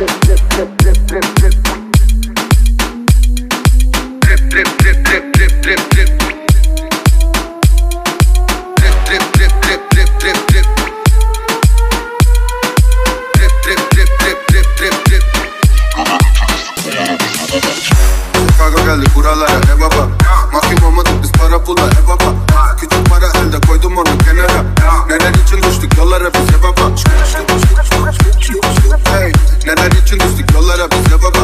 Geldik buralara baba. Mahkum olmadık biz para pula baba. Küçük para elde koydum onu kenara. Neler için düştük yollara bize baba. Hey, neler için düştük yollara bize baba.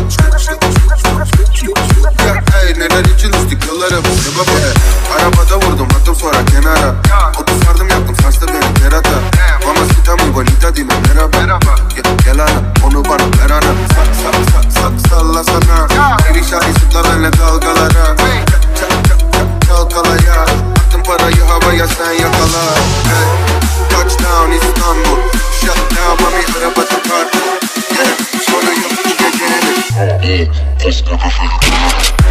Hey, neler için düştük yollara bize baba. Arabada vurdum attım sonra kenara. Otuz sardım yaptım sarstı beni kerata. Mamacita muy bonita dime merhaba. Gel ana onu bana ver ana. Salla sana. Eri şahi zıpla benle dalgalara. Çalkala ya. Attım parayı havaya sen yakala. Hey, touchdown İstanbul. Shut down mami arabada parkur. Sonra yok bu gecenin.